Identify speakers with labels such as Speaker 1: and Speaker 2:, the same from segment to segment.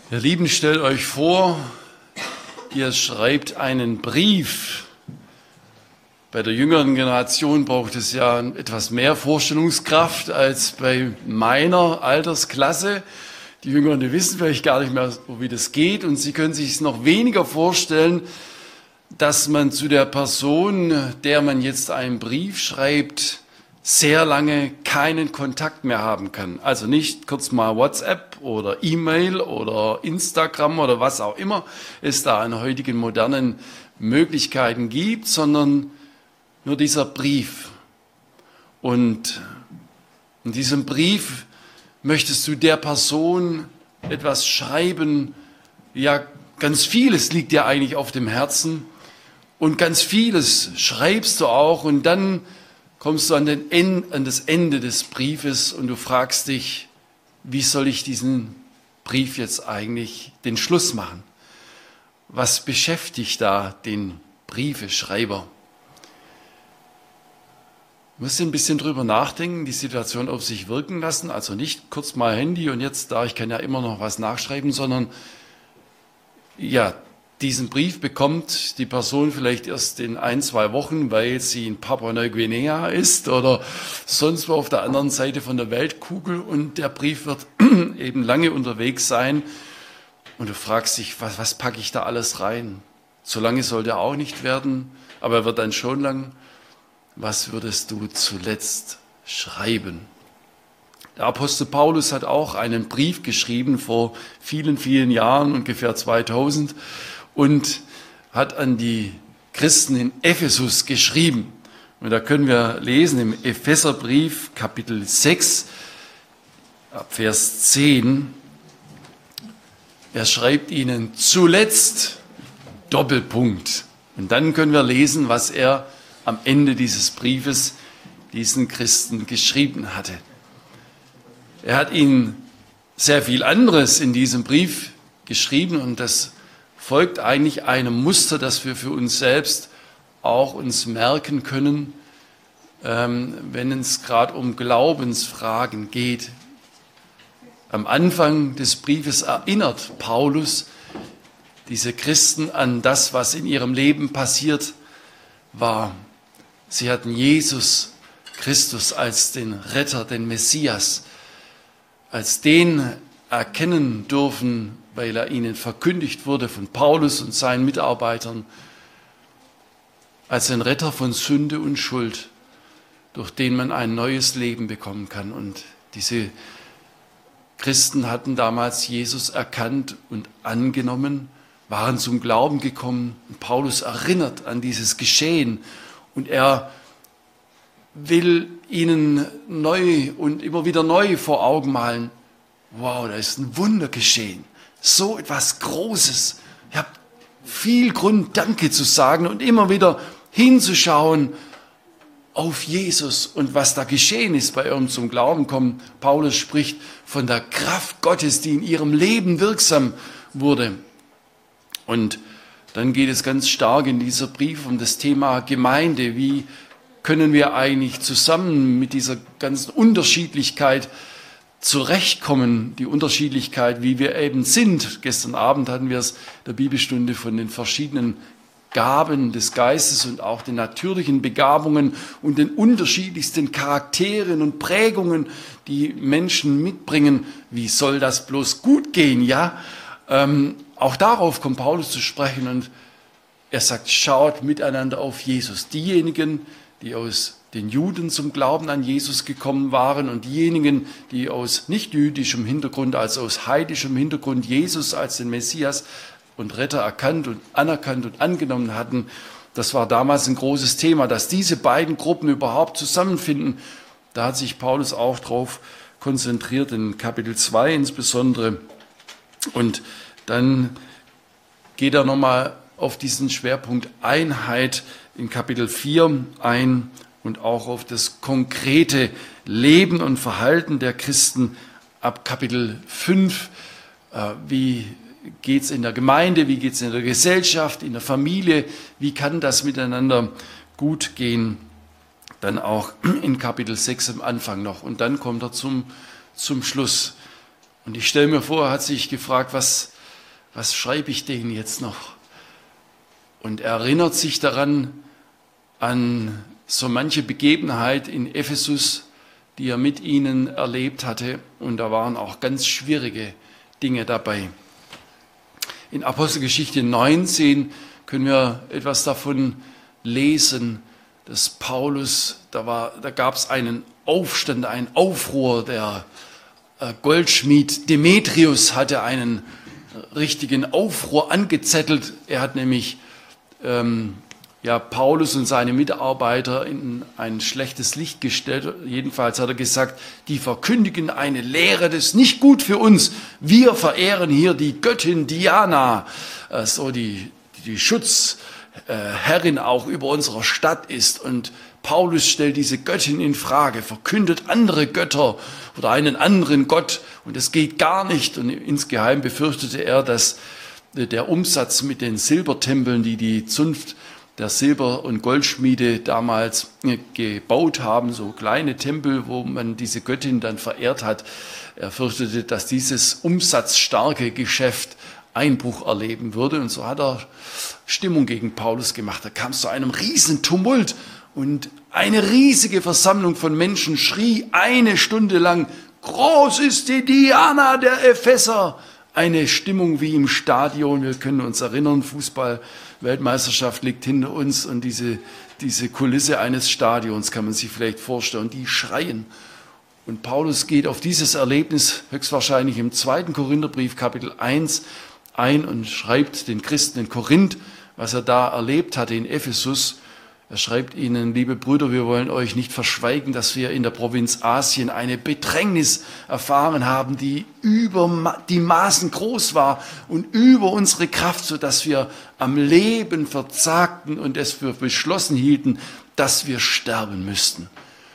Speaker 1: Ihr Lieben, stellt euch vor, ihr schreibt einen Brief. Bei der jüngeren Generation braucht es ja etwas mehr Vorstellungskraft als bei meiner Altersklasse. Die Jüngeren, die wissen vielleicht gar nicht mehr, wie das geht, und sie können sich es noch weniger vorstellen, dass man zu der Person, der man jetzt einen Brief schreibt, sehr lange keinen Kontakt mehr haben kann. Also nicht kurz mal WhatsApp oder E-Mail oder Instagram oder was auch immer es da an heutigen modernen Möglichkeiten gibt, sondern nur dieser Brief. Und in diesem Brief möchtest du der Person etwas schreiben. Ja, ganz vieles liegt dir eigentlich auf dem Herzen und ganz vieles schreibst du auch, und dann kommst du an das Ende des Briefes und du fragst dich, wie soll ich diesen Brief jetzt eigentlich den Schluss machen? Was beschäftigt da den Briefeschreiber? Du musst ein bisschen drüber nachdenken, die Situation auf sich wirken lassen, also nicht kurz mal Handy und jetzt, ich kann ja immer noch was nachschreiben, sondern ja, diesen Brief bekommt die Person vielleicht erst in 1-2 Wochen, weil sie in Papua-Neuguinea ist oder sonst wo auf der anderen Seite von der Weltkugel, und der Brief wird eben lange unterwegs sein und du fragst dich, was packe ich da alles rein? So lange soll der auch nicht werden, aber er wird dann schon lang. Was würdest du zuletzt schreiben? Der Apostel Paulus hat auch einen Brief geschrieben vor vielen, vielen Jahren, ungefähr 2000, und hat an die Christen in Ephesus geschrieben. Und da können wir lesen im Epheserbrief, Kapitel 6, ab Vers 10. Er schreibt ihnen zuletzt, Doppelpunkt. Und dann können wir lesen, was er am Ende dieses Briefes diesen Christen geschrieben hatte. Er hat ihnen sehr viel anderes in diesem Brief geschrieben, und das folgt eigentlich einem Muster, das wir für uns selbst auch uns merken können, wenn es gerade um Glaubensfragen geht. Am Anfang des Briefes erinnert Paulus diese Christen an das, was in ihrem Leben passiert war. Sie hatten Jesus Christus als den Retter, den Messias, als den erkennen dürfen, weil er ihnen verkündigt wurde von Paulus und seinen Mitarbeitern, als ein Retter von Sünde und Schuld, durch den man ein neues Leben bekommen kann. Und diese Christen hatten damals Jesus erkannt und angenommen, waren zum Glauben gekommen. Und Paulus erinnert an dieses Geschehen, und er will ihnen neu und immer wieder neu vor Augen malen: Wow, da ist ein Wunder geschehen. So etwas Großes. Ich habe viel Grund, Danke zu sagen und immer wieder hinzuschauen auf Jesus und was da geschehen ist bei ihrem zum Glauben kommen. Paulus spricht von der Kraft Gottes, die in ihrem Leben wirksam wurde. Und dann geht es ganz stark in dieser Brief um das Thema Gemeinde. Wie können wir eigentlich zusammen mit dieser ganzen Unterschiedlichkeit zurechtkommen, die Unterschiedlichkeit, wie wir eben sind. Gestern Abend hatten wir es in der Bibelstunde von den verschiedenen Gaben des Geistes und auch den natürlichen Begabungen und den unterschiedlichsten Charakteren und Prägungen, die Menschen mitbringen. Wie soll das bloß gut gehen, ja? Auch darauf kommt Paulus zu sprechen, und er sagt, schaut miteinander auf Jesus. Diejenigen, die aus den Juden zum Glauben an Jesus gekommen waren, und diejenigen, die aus nicht-jüdischem Hintergrund, also aus heidischem Hintergrund Jesus als den Messias und Retter erkannt und anerkannt und angenommen hatten. Das war damals ein großes Thema, dass diese beiden Gruppen überhaupt zusammenfinden. Da hat sich Paulus auch drauf konzentriert, in Kapitel 2 insbesondere. Und dann geht er nochmal auf diesen Schwerpunkt Einheit in Kapitel 4 ein und auch auf das konkrete Leben und Verhalten der Christen ab Kapitel 5. Wie geht es in der Gemeinde, wie geht es in der Gesellschaft, in der Familie, wie kann das miteinander gut gehen? Dann auch in Kapitel 6 am Anfang noch. Und dann kommt er zum Schluss. Und ich stelle mir vor, er hat sich gefragt, was was schreibe ich denen jetzt noch? Und er erinnert sich daran an so manche Begebenheit in Ephesus, die er mit ihnen erlebt hatte. Und da waren auch ganz schwierige Dinge dabei. In Apostelgeschichte 19 können wir etwas davon lesen, dass Paulus, da gab es einen Aufstand, einen Aufruhr. Der Goldschmied Demetrius hatte einen richtigen Aufruhr angezettelt. Er hat nämlich Paulus und seine Mitarbeiter in ein schlechtes Licht gestellt. Jedenfalls hat er gesagt, die verkündigen eine Lehre, das ist nicht gut für uns. Wir verehren hier die Göttin Diana, so die Schutzherrin auch über unserer Stadt ist. Und Paulus stellt diese Göttin in Frage, verkündet andere Götter oder einen anderen Gott. Und das geht gar nicht. Und insgeheim befürchtete er, dass der Umsatz mit den Silbertempeln, die die Zunft der Silber- und Goldschmiede damals gebaut haben, so kleine Tempel, wo man diese Göttin dann verehrt hat. Er fürchtete, dass dieses umsatzstarke Geschäft Einbruch erleben würde. Und so hat er Stimmung gegen Paulus gemacht. Da kam es zu einem riesen Tumult und eine riesige Versammlung von Menschen schrie 1 Stunde lang, groß ist die Diana der Epheser. Eine Stimmung wie im Stadion. Wir können uns erinnern, Fußball-Weltmeisterschaft liegt hinter uns und diese Kulisse eines Stadions kann man sich vielleicht vorstellen. Die schreien. Und Paulus geht auf dieses Erlebnis höchstwahrscheinlich im 2. Korintherbrief, Kapitel 1, ein und schreibt den Christen in Korinth, was er da erlebt hatte in Ephesus. Er schreibt ihnen, liebe Brüder, wir wollen euch nicht verschweigen, dass wir in der Provinz Asien eine Bedrängnis erfahren haben, die über die Maßen groß war und über unsere Kraft, sodass wir am Leben verzagten und es für beschlossen hielten, dass wir sterben müssten.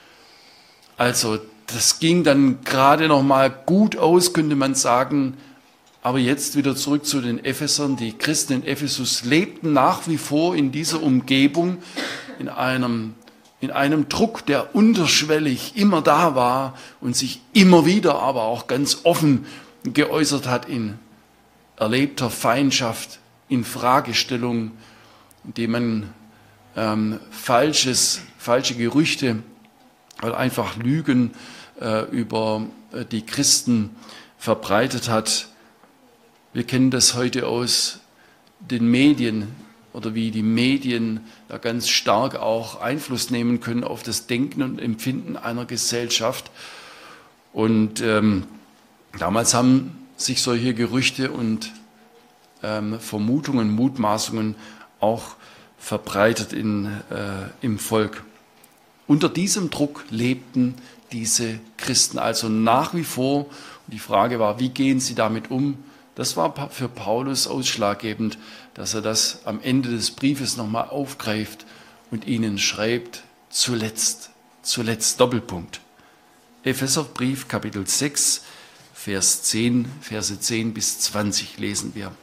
Speaker 1: Also das ging dann gerade noch mal gut aus, könnte man sagen. Aber jetzt wieder zurück zu den Ephesern. Die Christen in Ephesus lebten nach wie vor in dieser Umgebung, in einem Druck, der unterschwellig immer da war und sich immer wieder, aber auch ganz offen geäußert hat in erlebter Feindschaft, in Fragestellung, indem man falsche Gerüchte oder einfach Lügen über die Christen verbreitet hat. Wir kennen das heute aus den Medien oder wie die Medien da ganz stark auch Einfluss nehmen können auf das Denken und Empfinden einer Gesellschaft. Und damals haben sich solche Gerüchte und Vermutungen, Mutmaßungen auch verbreitet im Volk. Unter diesem Druck lebten diese Christen also nach wie vor. Und die Frage war, wie gehen sie damit um? Das war für Paulus ausschlaggebend, dass er das am Ende des Briefes nochmal aufgreift und ihnen schreibt, zuletzt, Doppelpunkt. Epheserbrief, Kapitel 6, Verse 10 bis 20 lesen wir.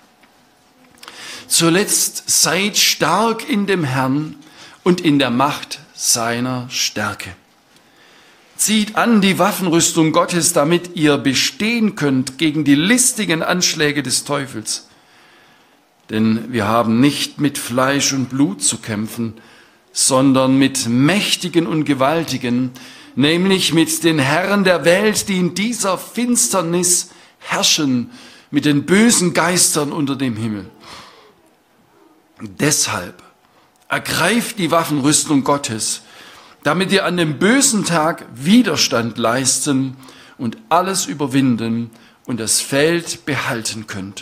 Speaker 1: Zuletzt seid stark in dem Herrn und in der Macht seiner Stärke. Zieht an die Waffenrüstung Gottes, damit ihr bestehen könnt gegen die listigen Anschläge des Teufels. Denn wir haben nicht mit Fleisch und Blut zu kämpfen, sondern mit Mächtigen und Gewaltigen, nämlich mit den Herren der Welt, die in dieser Finsternis herrschen, mit den bösen Geistern unter dem Himmel. Deshalb ergreift die Waffenrüstung Gottes, damit ihr an dem bösen Tag Widerstand leisten und alles überwinden und das Feld behalten könnt.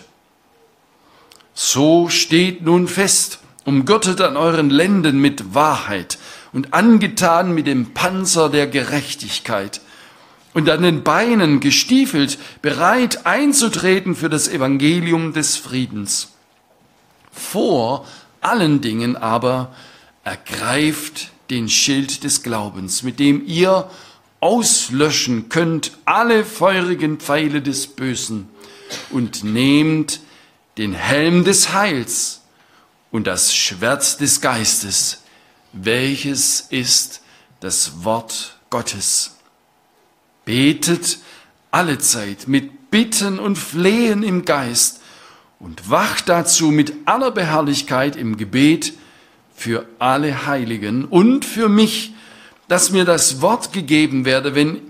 Speaker 1: So steht nun fest, umgürtet an euren Lenden mit Wahrheit und angetan mit dem Panzer der Gerechtigkeit und an den Beinen gestiefelt, bereit einzutreten für das Evangelium des Friedens. Vor allen Dingen aber ergreift den Schild des Glaubens, mit dem ihr auslöschen könnt alle feurigen Pfeile des Bösen und nehmt den Helm des Heils und das Schwert des Geistes, welches ist das Wort Gottes. Betet allezeit mit Bitten und Flehen im Geist und wacht dazu mit aller Beharrlichkeit im Gebet für alle Heiligen und für mich, dass mir das Wort gegeben werde,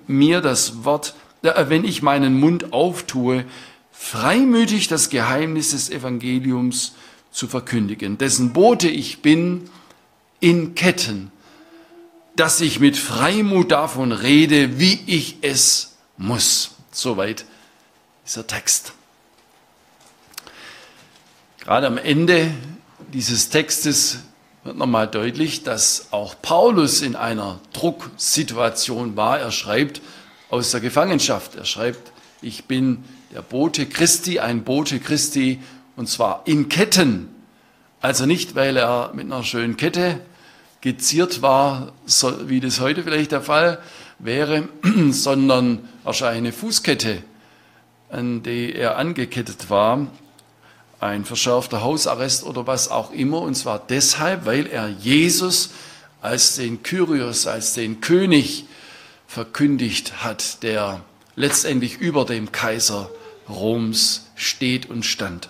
Speaker 1: wenn ich meinen Mund auftue, freimütig das Geheimnis des Evangeliums zu verkündigen, dessen Bote ich bin in Ketten, dass ich mit Freimut davon rede, wie ich es muss. Soweit dieser Text. Gerade am Ende dieses Textes wird nochmal deutlich, dass auch Paulus in einer Drucksituation war. Er schreibt aus der Gefangenschaft. Er schreibt, ich bin der Bote Christi, ein Bote Christi, und zwar in Ketten. Also nicht, weil er mit einer schönen Kette geziert war, wie das heute vielleicht der Fall wäre, sondern wahrscheinlich eine Fußkette, an die er angekettet war, ein verschärfter Hausarrest oder was auch immer, und zwar deshalb, weil er Jesus als den Kyrios, als den König verkündigt hat, der letztendlich über dem Kaiser Roms steht und stand.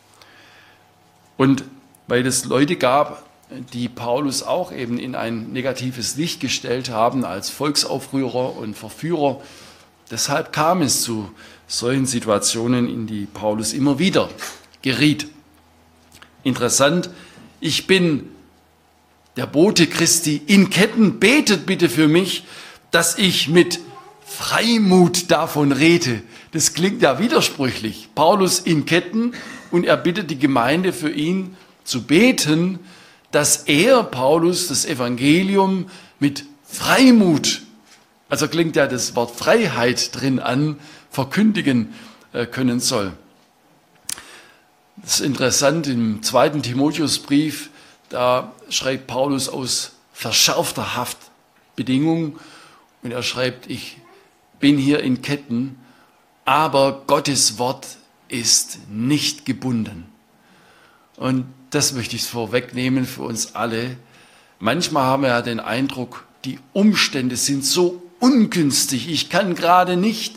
Speaker 1: Und weil es Leute gab, die Paulus auch eben in ein negatives Licht gestellt haben als Volksaufrührer und Verführer, deshalb kam es zu solchen Situationen, in die Paulus immer wieder geriet. Interessant, ich bin der Bote Christi in Ketten, betet bitte für mich, dass ich mit Freimut davon rede. Das klingt ja widersprüchlich. Paulus in Ketten und er bittet die Gemeinde für ihn zu beten, dass er, Paulus, das Evangelium mit Freimut, also klingt ja das Wort Freiheit drin an, verkündigen können soll. Das ist interessant, im 2. Timotheusbrief, da schreibt Paulus aus verschärfter Haftbedingung und er schreibt, ich bin hier in Ketten, aber Gottes Wort ist nicht gebunden. Und das möchte ich vorwegnehmen für uns alle. Manchmal haben wir ja den Eindruck, die Umstände sind so ungünstig, ich kann gerade nicht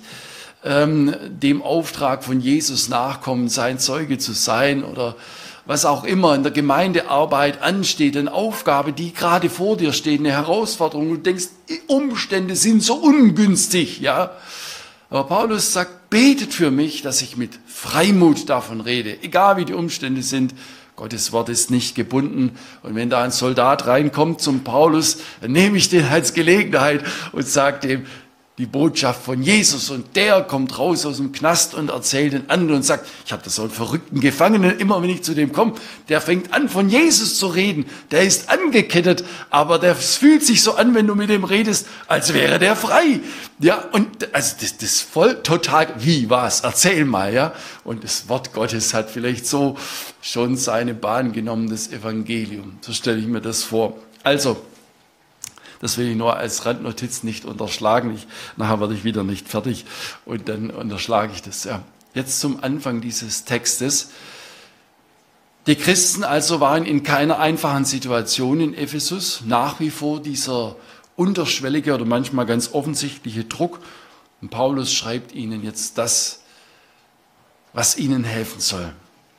Speaker 1: dem Auftrag von Jesus nachkommen, sein Zeuge zu sein oder was auch immer in der Gemeindearbeit ansteht, eine Aufgabe, die gerade vor dir steht, eine Herausforderung. Du denkst, die Umstände sind so ungünstig, ja. Aber Paulus sagt, betet für mich, dass ich mit Freimut davon rede, egal wie die Umstände sind. Gottes Wort ist nicht gebunden. Und wenn da ein Soldat reinkommt zum Paulus, dann nehme ich den als Gelegenheit und sage dem die Botschaft von Jesus. Und der kommt raus aus dem Knast und erzählt den anderen und sagt, ich habe da so einen verrückten Gefangenen, immer wenn ich zu dem komme, der fängt an, von Jesus zu reden. Der ist angekettet, aber der fühlt sich so an, wenn du mit dem redest, als wäre der frei. Ja, und also das ist voll total, wie was? Erzähl mal, ja. Und das Wort Gottes hat vielleicht so schon seine Bahn genommen, das Evangelium. So stelle ich mir das vor. Also, das will ich nur als Randnotiz nicht unterschlagen. Nachher werde ich wieder nicht fertig und dann unterschlage ich das. Ja. Jetzt zum Anfang dieses Textes. Die Christen also waren in keiner einfachen Situation in Ephesus. Nach wie vor dieser unterschwellige oder manchmal ganz offensichtliche Druck. Und Paulus schreibt ihnen jetzt das, was ihnen helfen soll.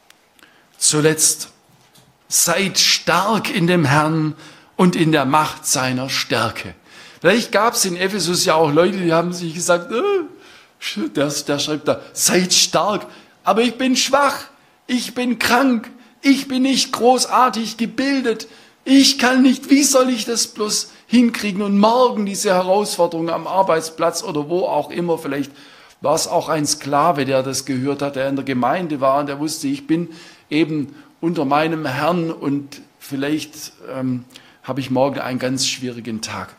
Speaker 1: Zuletzt, seid stark in dem Herrn und in der Macht seiner Stärke. Vielleicht gab es in Ephesus ja auch Leute, die haben sich gesagt, der schreibt da, seid stark, aber ich bin schwach, ich bin krank, ich bin nicht großartig gebildet, ich kann nicht, wie soll ich das bloß hinkriegen und morgen diese Herausforderung am Arbeitsplatz oder wo auch immer, vielleicht war es auch ein Sklave, der das gehört hat, der in der Gemeinde war und der wusste, ich bin eben unter meinem Herrn und vielleicht habe ich morgen einen ganz schwierigen Tag.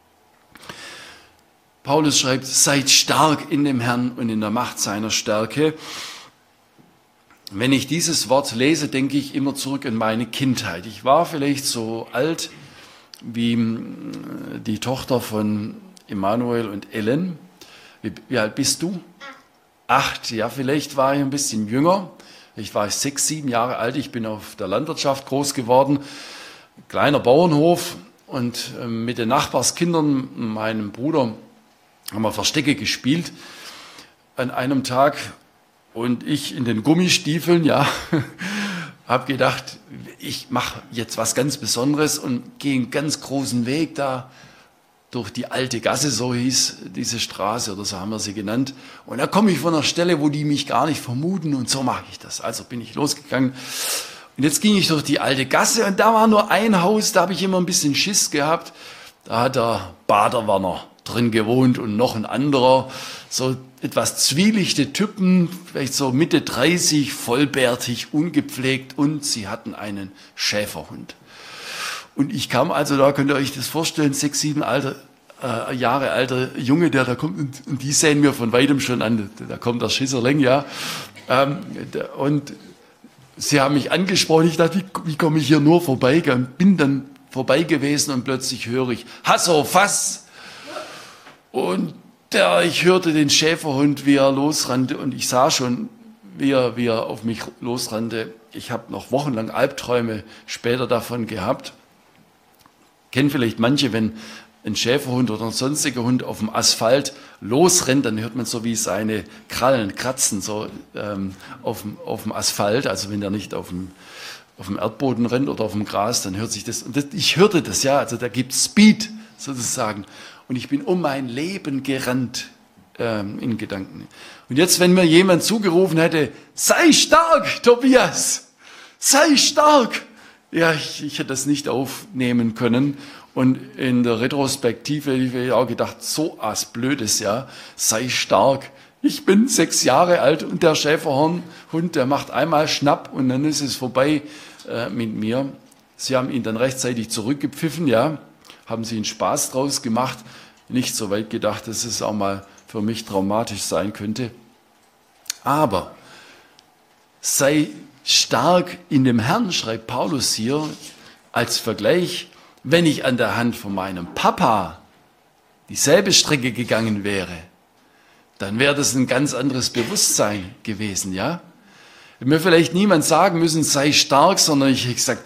Speaker 1: Paulus schreibt, seid stark in dem Herrn und in der Macht seiner Stärke. Wenn ich dieses Wort lese, denke ich immer zurück in meine Kindheit. Ich war vielleicht so alt wie die Tochter von Emanuel und Ellen. Wie alt bist du? 8, ja, vielleicht war ich ein bisschen jünger. Ich war 6, 7 Jahre alt. Ich bin auf der Landwirtschaft groß geworden. Kleiner Bauernhof und mit den Nachbarskindern, meinem Bruder, haben wir Verstecke gespielt. An einem Tag Und ich in den Gummistiefeln, ja, habe gedacht, ich mache jetzt was ganz Besonderes und gehe einen ganz großen Weg da durch die alte Gasse, so hieß diese Straße oder so haben wir sie genannt. Und da komme ich von einer Stelle, wo die mich gar nicht vermuten und so mache ich das. Also bin ich losgegangen und jetzt ging ich durch die alte Gasse und da war nur ein Haus, da habe ich immer ein bisschen Schiss gehabt. Da hat der Baderwerner drin gewohnt und noch ein anderer, so etwas zwielichte Typen, vielleicht so Mitte 30, vollbärtig, ungepflegt und sie hatten einen Schäferhund. Und ich kam also, da könnt ihr euch das vorstellen, 6, 7 Jahre alter Junge, der da kommt und die sehen mir von weitem schon an, da kommt der Schisserling, ja. Und sie haben mich angesprochen, ich dachte, wie komme ich hier nur vorbei? Bin dann vorbei gewesen und plötzlich höre ich, Hasso, Fass! Und ich hörte den Schäferhund, wie er losrannte und ich sah schon, wie er auf mich losrannte. Ich habe noch wochenlang Albträume später davon gehabt. Kennen vielleicht manche, wenn ein Schäferhund oder ein sonstiger Hund auf dem Asphalt losrennt, dann hört man so wie seine Krallen kratzen so auf dem Asphalt. Also wenn der nicht auf dem Erdboden rennt oder auf dem Gras, dann hört sich das. Und ich hörte das, ja, also da gibt Speed sozusagen. Und ich bin um mein Leben gerannt in Gedanken. Und jetzt, wenn mir jemand zugerufen hätte, sei stark, Tobias, sei stark. Ja, ich hätte das nicht aufnehmen können. Und in der Retrospektive habe ich auch gedacht, so was Blödes, ja, sei stark. Ich bin 6 Jahre alt und der Schäferhund, der macht einmal Schnapp und dann ist es vorbei mit mir. Sie haben ihn dann rechtzeitig zurückgepfiffen, ja, haben sie einen Spaß draus gemacht. Nicht so weit gedacht, dass es auch mal für mich traumatisch sein könnte. Aber sei stark in dem Herrn, schreibt Paulus hier als Vergleich, wenn ich an der Hand von meinem Papa dieselbe Strecke gegangen wäre, dann wäre das ein ganz anderes Bewusstsein gewesen, ja? Mir vielleicht niemand sagen müssen, sei stark, sondern ich hätte gesagt,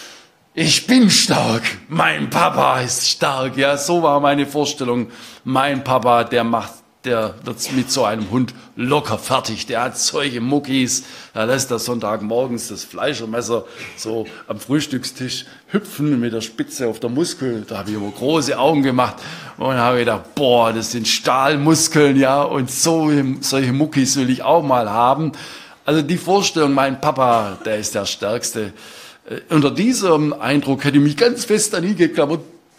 Speaker 1: ich bin stark, mein Papa ist stark, ja, so war meine Vorstellung. Mein Papa, der wird mit so einem Hund locker fertig, der hat solche Muckis, da lässt er Sonntagmorgens das Fleischermesser so am Frühstückstisch hüpfen mit der Spitze auf der Muskel, da habe ich immer große Augen gemacht und habe gedacht, boah, das sind Stahlmuskeln, ja, und solche Muckis will ich auch mal haben. Also die Vorstellung, mein Papa, der ist der Stärkste. Unter diesem Eindruck hätte ich mich ganz fest an ihn geklammert.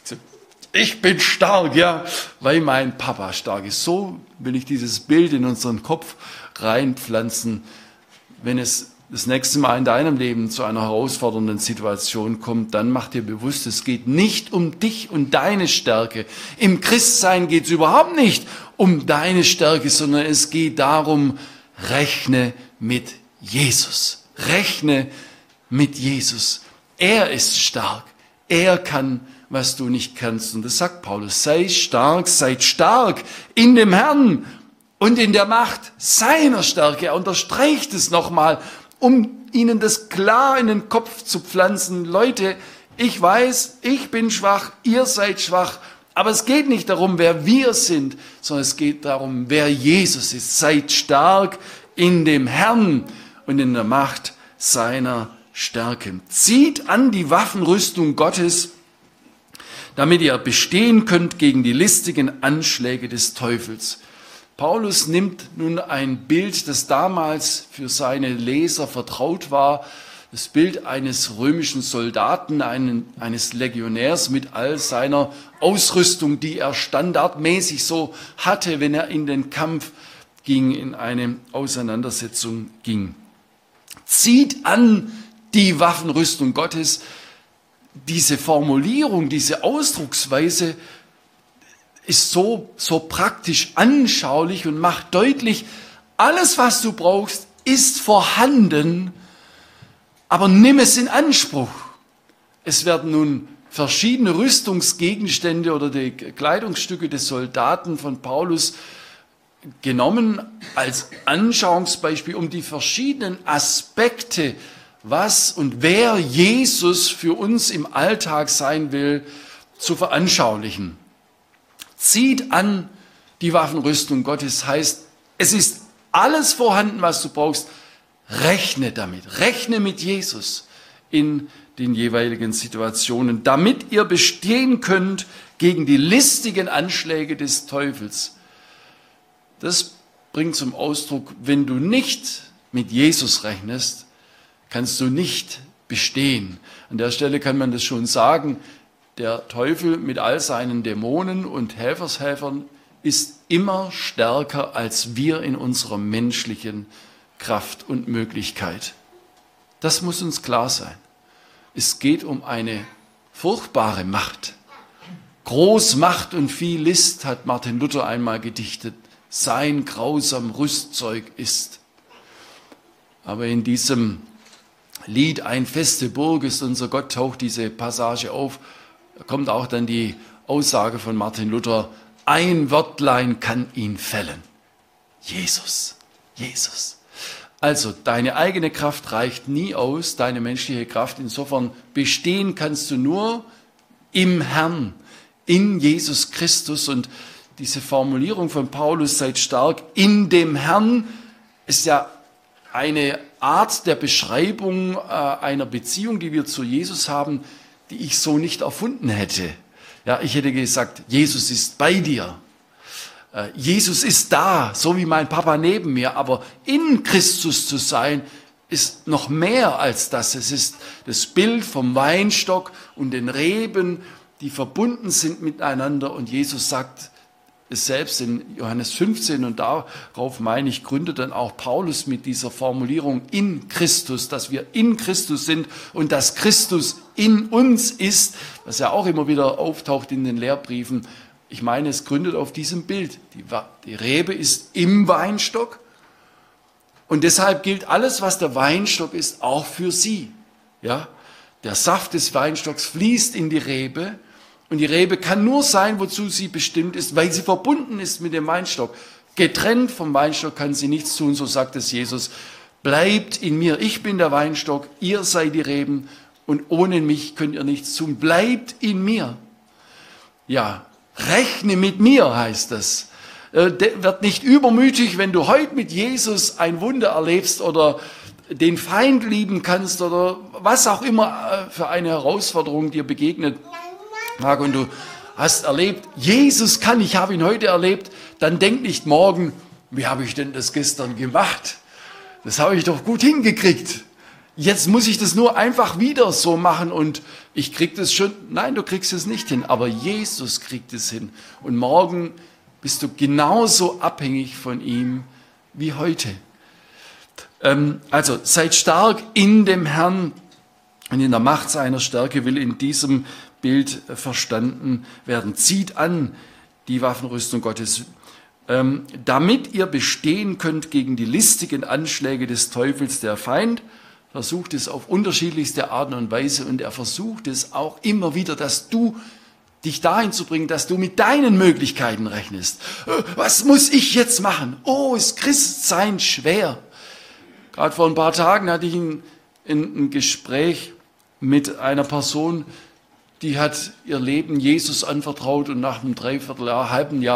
Speaker 1: Ich bin stark, ja, weil mein Papa stark ist. So will ich dieses Bild in unseren Kopf reinpflanzen, wenn es das nächste Mal in deinem Leben zu einer herausfordernden Situation kommt, dann mach dir bewusst, es geht nicht um dich und deine Stärke. Im Christsein geht es überhaupt nicht um deine Stärke, sondern es geht darum, rechne mit Jesus. Rechne mit Jesus. Er ist stark. Er kann, was du nicht kannst. Und das sagt Paulus. Sei stark, seid stark in dem Herrn und in der Macht seiner Stärke. Er unterstreicht es nochmal, um ihnen das klar in den Kopf zu pflanzen. Leute, ich weiß, ich bin schwach, ihr seid schwach. Aber es geht nicht darum, wer wir sind, sondern es geht darum, wer Jesus ist. Seid stark in dem Herrn und in der Macht seiner Stärke. Zieht an die Waffenrüstung Gottes, damit ihr bestehen könnt gegen die listigen Anschläge des Teufels. Paulus nimmt nun ein Bild, das damals für seine Leser vertraut war, das Bild eines römischen Soldaten, eines Legionärs mit all seiner Ausrüstung, die er standardmäßig so hatte, wenn er in den Kampf ging, in eine Auseinandersetzung ging. Zieht an die Waffenrüstung Gottes. Diese Formulierung, diese Ausdrucksweise ist so praktisch anschaulich und macht deutlich, alles, was du brauchst, ist vorhanden, aber nimm es in Anspruch. Es werden nun verschiedene Rüstungsgegenstände oder die Kleidungsstücke des Soldaten von Paulus genommen als Anschauungsbeispiel, um die verschiedenen Aspekte, was und wer Jesus für uns im Alltag sein will, zu veranschaulichen. Zieht an die Waffenrüstung Gottes heißt, es ist alles vorhanden, was du brauchst. Rechne damit, rechne mit Jesus in den jeweiligen Situationen, damit ihr bestehen könnt gegen die listigen Anschläge des Teufels. Das bringt zum Ausdruck, wenn du nicht mit Jesus rechnest, kannst du nicht bestehen. An der Stelle kann man das schon sagen, der Teufel mit all seinen Dämonen und Helfershelfern ist immer stärker als wir in unserer menschlichen Kraft und Möglichkeit. Das muss uns klar sein. Es geht um eine furchtbare Macht. Groß Macht und viel List, hat Martin Luther einmal gedichtet, sein grausam Rüstzeug ist. Aber in diesem Lied Ein feste Burg ist unser Gott, taucht diese Passage auf. Da kommt auch dann die Aussage von Martin Luther, ein Wörtlein kann ihn fällen. Jesus, Jesus. Also deine eigene Kraft reicht nie aus, deine menschliche Kraft. Insofern bestehen kannst du nur im Herrn, in Jesus Christus. Und diese Formulierung von Paulus, seid stark in dem Herrn, ist ja eine Art der Beschreibung einer Beziehung, die wir zu Jesus haben, die ich so nicht erfunden hätte. Ja, ich hätte gesagt, Jesus ist bei dir. Jesus ist da, so wie mein Papa neben mir. Aber in Christus zu sein, ist noch mehr als das. Es ist das Bild vom Weinstock und den Reben, die verbunden sind miteinander. Und Jesus sagt es selbst in Johannes 15 und darauf, meine ich, gründet dann auch Paulus mit dieser Formulierung in Christus, dass wir in Christus sind und dass Christus in uns ist, was ja auch immer wieder auftaucht in den Lehrbriefen. Ich meine, es gründet auf diesem Bild. Die Rebe ist im Weinstock und deshalb gilt alles, was der Weinstock ist, auch für sie. Ja? Der Saft des Weinstocks fließt in die Rebe und die Rebe kann nur sein, wozu sie bestimmt ist, weil sie verbunden ist mit dem Weinstock. Getrennt vom Weinstock kann sie nichts tun, so sagt es Jesus. Bleibt in mir, ich bin der Weinstock, ihr seid die Reben und ohne mich könnt ihr nichts tun. Bleibt in mir. Ja, rechne mit mir, heißt es. Werd nicht übermütig, wenn du heute mit Jesus ein Wunder erlebst oder den Feind lieben kannst oder was auch immer für eine Herausforderung dir begegnet mag und du hast erlebt, Jesus kann, ich habe ihn heute erlebt, dann denk nicht morgen, wie habe ich denn das gestern gemacht? Das habe ich doch gut hingekriegt. Jetzt muss ich das nur einfach wieder so machen und ich krieg das schon. Nein, du kriegst es nicht hin, aber Jesus kriegt es hin. Und morgen bist du genauso abhängig von ihm wie heute. Also seid stark in dem Herrn und in der Macht seiner Stärke will in diesem Bild verstanden werden. Zieht an die Waffenrüstung Gottes, damit ihr bestehen könnt gegen die listigen Anschläge des Teufels. Der Feind versucht es auf unterschiedlichste Arten und Weise und er versucht es auch immer wieder, dass du dich dahin zu bringen, dass du mit deinen Möglichkeiten rechnest. Was muss ich jetzt machen? Oh, ist Christsein schwer. Gerade vor ein paar Tagen hatte ich ein Gespräch mit einer Person, die hat ihr Leben Jesus anvertraut und nach einem Dreivierteljahr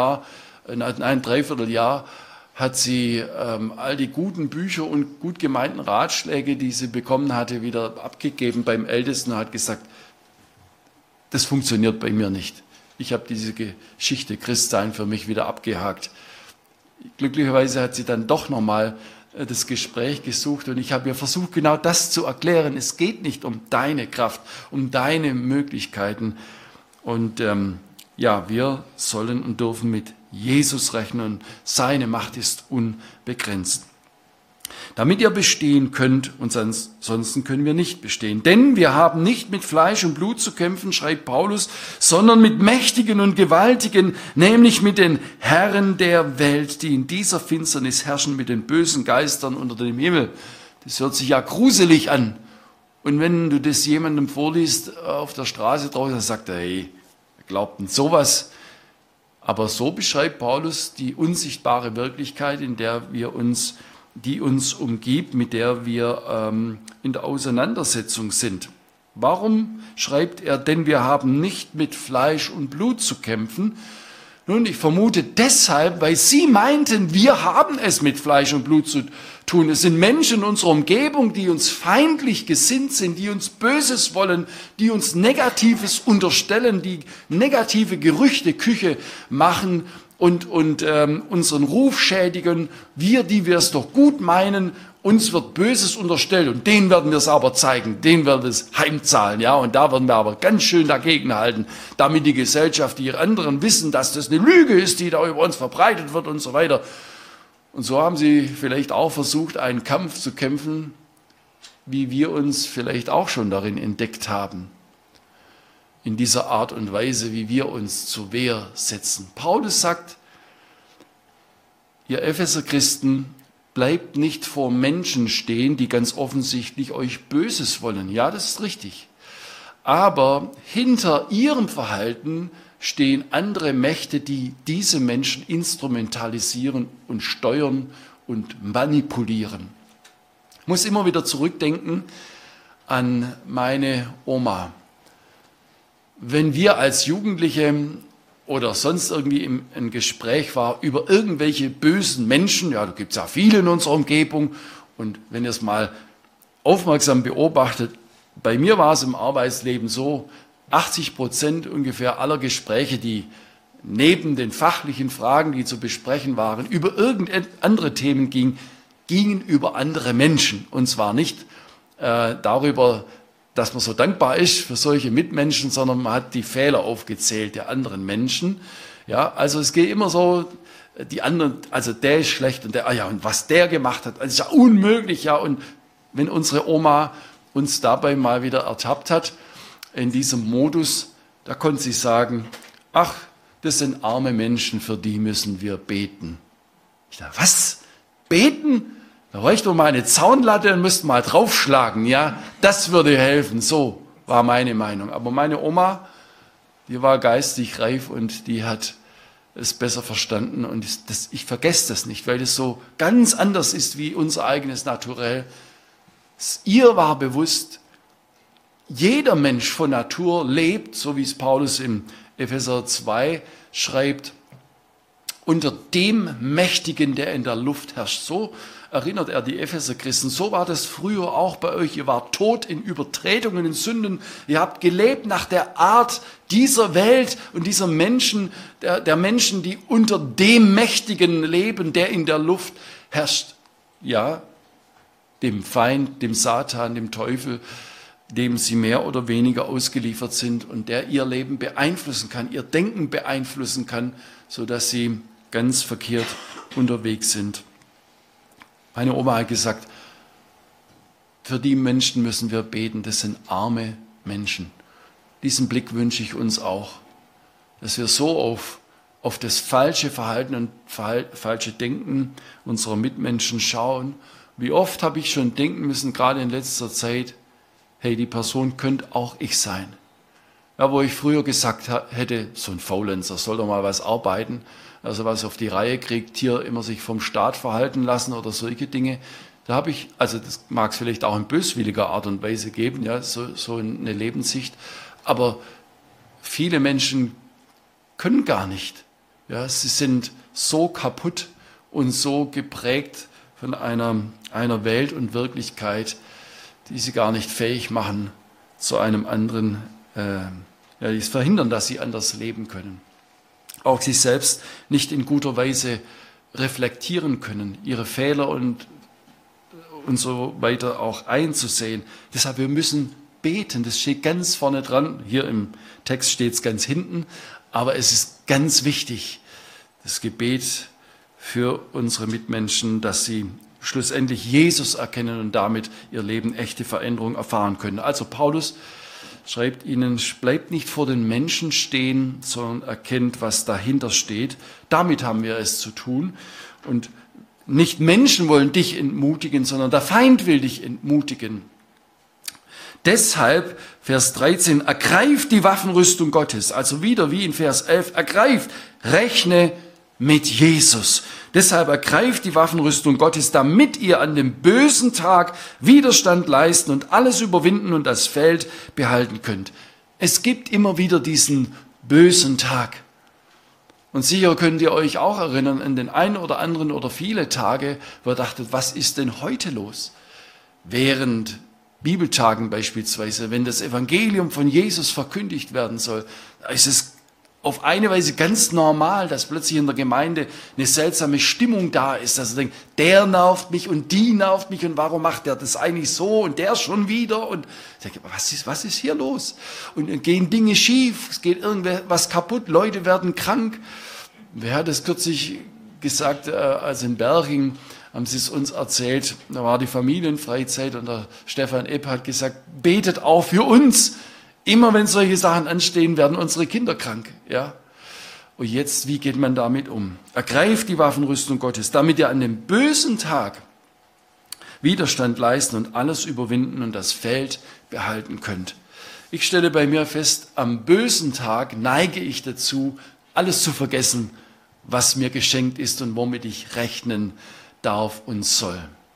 Speaker 1: hat sie all die guten Bücher und gut gemeinten Ratschläge, die sie bekommen hatte, wieder abgegeben beim Ältesten und hat gesagt, das funktioniert bei mir nicht. Ich habe diese Geschichte Christsein für mich wieder abgehakt. Glücklicherweise hat sie dann doch nochmal das Gespräch gesucht und ich habe ihr versucht, genau das zu erklären. Es geht nicht um deine Kraft, um deine Möglichkeiten. Und wir sollen und dürfen mit Jesus rechnen und seine Macht ist unbegrenzt. Damit ihr bestehen könnt und ansonsten können wir nicht bestehen. Denn wir haben nicht mit Fleisch und Blut zu kämpfen, schreibt Paulus, sondern mit Mächtigen und Gewaltigen, nämlich mit den Herren der Welt, die in dieser Finsternis herrschen, mit den bösen Geistern unter dem Himmel. Das hört sich ja gruselig an. Und wenn du das jemandem vorliest auf der Straße draußen, dann sagt er, hey, wer glaubt denn sowas? Aber so beschreibt Paulus die unsichtbare Wirklichkeit, die uns umgibt, mit der wir in der Auseinandersetzung sind. Warum schreibt er, denn wir haben nicht mit Fleisch und Blut zu kämpfen? Nun, ich vermute deshalb, weil sie meinten, wir haben es mit Fleisch und Blut zu tun. Es sind Menschen in unserer Umgebung, die uns feindlich gesinnt sind, die uns Böses wollen, die uns Negatives unterstellen, die negative Gerüchteküche machen und unseren Ruf schädigen. Wir, die wir es doch gut meinen, uns wird Böses unterstellt und denen werden wir es aber zeigen, denen werden wir es heimzahlen, ja, und da werden wir aber ganz schön dagegenhalten, damit die Gesellschaft, die anderen wissen, dass das eine Lüge ist, die da über uns verbreitet wird und so weiter. Und so haben sie vielleicht auch versucht, einen Kampf zu kämpfen, wie wir uns vielleicht auch schon darin entdeckt haben, in dieser Art und Weise, wie wir uns zur Wehr setzen. Paulus sagt, ihr Epheser-Christen, bleibt nicht vor Menschen stehen, die ganz offensichtlich euch Böses wollen. Ja, das ist richtig. Aber hinter ihrem Verhalten stehen andere Mächte, die diese Menschen instrumentalisieren und steuern und manipulieren. Ich muss immer wieder zurückdenken an meine Oma. Wenn wir als Jugendliche oder sonst irgendwie ein Gespräch war über irgendwelche bösen Menschen, ja, da gibt es ja viele in unserer Umgebung, und wenn ihr es mal aufmerksam beobachtet, bei mir war es im Arbeitsleben so, 80% ungefähr aller Gespräche, die neben den fachlichen Fragen, die zu besprechen waren, über irgendeine andere Themen gingen über andere Menschen, und zwar nicht darüber, dass man so dankbar ist für solche Mitmenschen, sondern man hat die Fehler aufgezählt der anderen Menschen. Ja, also es geht immer so, die anderen, also der ist schlecht und der, ja, und was der gemacht hat, das ist ja unmöglich, ja. Und wenn unsere Oma uns dabei mal wieder ertappt hat, in diesem Modus, da konnte sie sagen, ach, das sind arme Menschen, für die müssen wir beten. Ich dachte, was? Beten? Da bräuchte man mal eine Zaunlatte und müsste mal draufschlagen, ja, das würde helfen, so war meine Meinung. Aber meine Oma, die war geistig reif und die hat es besser verstanden und ich vergesse das nicht, weil das so ganz anders ist wie unser eigenes Naturell. Ihr war bewusst, jeder Mensch von Natur lebt, so wie es Paulus im Epheser 2 schreibt, unter dem Mächtigen, der in der Luft herrscht. So erinnert er die Epheser-Christen. So war das früher auch bei euch. Ihr wart tot in Übertretungen, in Sünden. Ihr habt gelebt nach der Art dieser Welt und dieser Menschen, der Menschen, die unter dem Mächtigen leben, der in der Luft herrscht. Ja, dem Feind, dem Satan, dem Teufel, dem sie mehr oder weniger ausgeliefert sind und der ihr Leben beeinflussen kann, ihr Denken beeinflussen kann, sodass sie ganz verkehrt unterwegs sind. Meine Oma hat gesagt, für die Menschen müssen wir beten, das sind arme Menschen. Diesen Blick wünsche ich uns auch, dass wir so auf das falsche Verhalten und falsche Denken unserer Mitmenschen schauen. Wie oft habe ich schon denken müssen, gerade in letzter Zeit, hey, die Person könnte auch ich sein. Ja, wo ich früher gesagt hätte, so ein Faulenzer, soll doch mal was arbeiten, also was auf die Reihe kriegt, hier immer sich vom Staat verhalten lassen oder solche Dinge. Da habe ich, also das mag es vielleicht auch in böswilliger Art und Weise geben, ja, so eine Lebenssicht, aber viele Menschen können gar nicht. Ja, sie sind so kaputt und so geprägt von einer Welt und Wirklichkeit, die sie gar nicht fähig machen zu einem anderen, die es verhindern, dass sie anders leben können. Auch sich selbst nicht in guter Weise reflektieren können, ihre Fehler und so weiter auch einzusehen. Deshalb, wir müssen beten, das steht ganz vorne dran, hier im Text steht es ganz hinten, aber es ist ganz wichtig, das Gebet für unsere Mitmenschen, dass sie schlussendlich Jesus erkennen und damit ihr Leben echte Veränderung erfahren können. Also Paulus schreibt ihnen, bleibt nicht vor den Menschen stehen, sondern erkennt, was dahinter steht. Damit haben wir es zu tun. Und nicht Menschen wollen dich entmutigen, sondern der Feind will dich entmutigen. Deshalb, Vers 13, ergreift die Waffenrüstung Gottes. Also wieder wie in Vers 11, ergreift, rechne mit Jesus. Deshalb ergreift die Waffenrüstung Gottes, damit ihr an dem bösen Tag Widerstand leisten und alles überwinden und das Feld behalten könnt. Es gibt immer wieder diesen bösen Tag. Und sicher könnt ihr euch auch erinnern an den einen oder anderen oder viele Tage, wo ihr dachtet, was ist denn heute los? Während Bibeltagen beispielsweise, wenn das Evangelium von Jesus verkündigt werden soll, ist es auf eine Weise ganz normal, dass plötzlich in der Gemeinde eine seltsame Stimmung da ist, dass er denkt, der nervt mich und die nervt mich und warum macht der das eigentlich so und der schon wieder und ich denke, was ist hier los? Und gehen Dinge schief, es geht irgendwas kaputt, Leute werden krank. Wer hat es kürzlich gesagt, als in Berching haben sie es uns erzählt, da war die Familienfreizeit und der Stefan Epp hat gesagt, betet auch für uns. Immer wenn solche Sachen anstehen, werden unsere Kinder krank. Ja? Und jetzt, wie geht man damit um? Ergreift die Waffenrüstung Gottes, damit ihr an dem bösen Tag Widerstand leisten und alles überwinden und das Feld behalten könnt. Ich stelle bei mir fest, am bösen Tag neige ich dazu, alles zu vergessen, was mir geschenkt ist und womit ich rechnen darf und soll.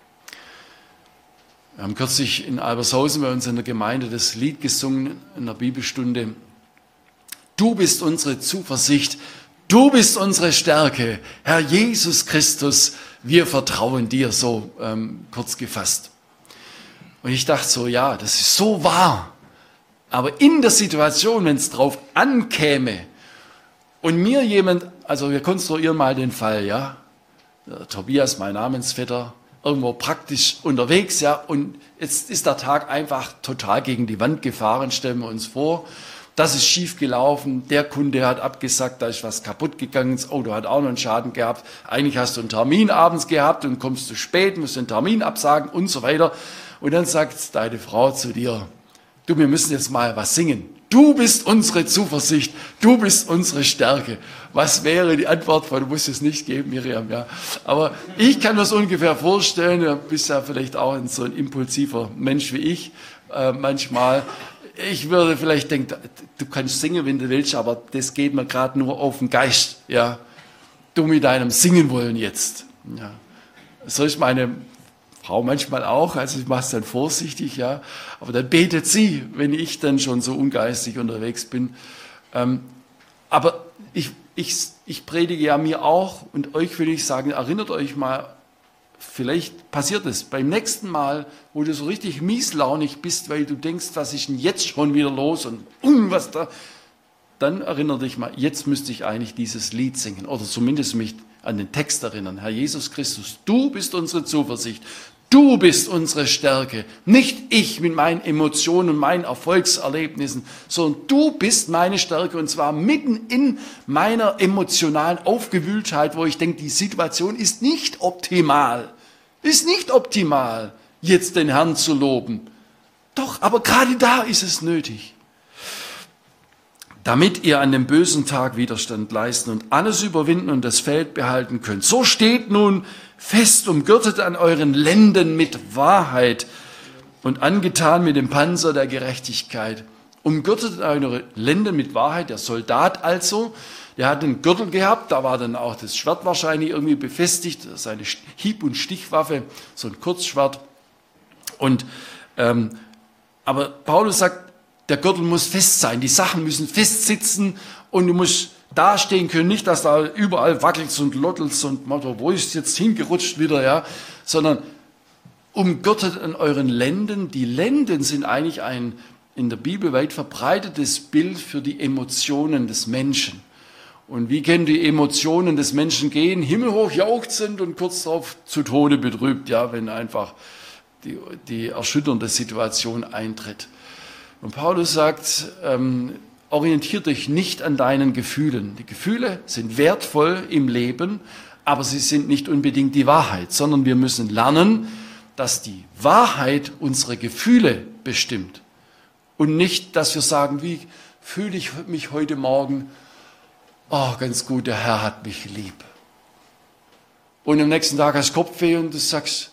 Speaker 1: Wir haben kürzlich in Albershausen bei uns in der Gemeinde das Lied gesungen in der Bibelstunde. Du bist unsere Zuversicht, du bist unsere Stärke, Herr Jesus Christus, wir vertrauen dir, so kurz gefasst. Und ich dachte so, ja, das ist so wahr. Aber in der Situation, wenn es drauf ankäme und mir jemand, also wir konstruieren mal den Fall, ja, der Tobias, mein Namensvetter, irgendwo praktisch unterwegs, ja, und jetzt ist der Tag einfach total gegen die Wand gefahren, stellen wir uns vor. Das ist schief gelaufen, der Kunde hat abgesagt, da ist was kaputt gegangen, das Auto hat auch noch einen Schaden gehabt. Eigentlich hast du einen Termin abends gehabt und kommst zu spät, musst den Termin absagen und so weiter. Und dann sagt deine Frau zu dir, du, wir müssen jetzt mal was singen. Du bist unsere Zuversicht, du bist unsere Stärke. Was wäre die Antwort? Du musst es nicht geben, Miriam, ja. Aber ich kann mir das ungefähr vorstellen, du bist ja vielleicht auch so ein impulsiver Mensch wie ich manchmal. Ich würde vielleicht denken, du kannst singen, wenn du willst, aber das geht mir gerade nur auf den Geist, ja. Du mit deinem Singen wollen jetzt. Ja. So ist meine Frau manchmal auch, also ich mache es dann vorsichtig, ja, aber dann betet sie, wenn ich dann schon so ungeistig unterwegs bin. Aber ich predige ja mir auch und euch will ich sagen, erinnert euch mal, vielleicht passiert es beim nächsten Mal, wo du so richtig mieslaunig bist, weil du denkst, was ist denn jetzt schon wieder los und was da, dann erinnere dich mal, jetzt müsste ich eigentlich dieses Lied singen oder zumindest mich an den Text erinnern. Herr Jesus Christus, du bist unsere Zuversicht. Du bist unsere Stärke, nicht ich mit meinen Emotionen und meinen Erfolgserlebnissen, sondern du bist meine Stärke und zwar mitten in meiner emotionalen Aufgewühltheit, wo ich denke, die Situation ist nicht optimal, jetzt den Herrn zu loben. Doch, aber gerade da ist es nötig. Damit ihr an dem bösen Tag Widerstand leisten und alles überwinden und das Feld behalten könnt. So steht nun fest, umgürtet an euren Lenden mit Wahrheit und angetan mit dem Panzer der Gerechtigkeit. Umgürtet an eure Lenden mit Wahrheit, der Soldat also, der hat einen Gürtel gehabt, da war dann auch das Schwert wahrscheinlich irgendwie befestigt, seine Hieb- und Stichwaffe, so ein Kurzschwert. Und, aber Paulus sagt, der Gürtel muss fest sein, die Sachen müssen fest sitzen und du musst dastehen können, nicht, dass da überall wackelst und lottelst und wo ist jetzt hingerutscht wieder, ja, sondern umgürtet an euren Lenden. Die Lenden sind eigentlich ein in der Bibel weit verbreitetes Bild für die Emotionen des Menschen. Und wie können die Emotionen des Menschen gehen? Himmelhoch jauchzend und kurz darauf zu Tode betrübt, ja, wenn einfach die erschütternde Situation eintritt. Und Paulus sagt, orientiert euch nicht an deinen Gefühlen. Die Gefühle sind wertvoll im Leben, aber sie sind nicht unbedingt die Wahrheit, sondern wir müssen lernen, dass die Wahrheit unsere Gefühle bestimmt. Und nicht, dass wir sagen, wie fühle ich mich heute Morgen? Oh, ganz gut, der Herr hat mich lieb. Und am nächsten Tag hast du Kopfweh und du sagst,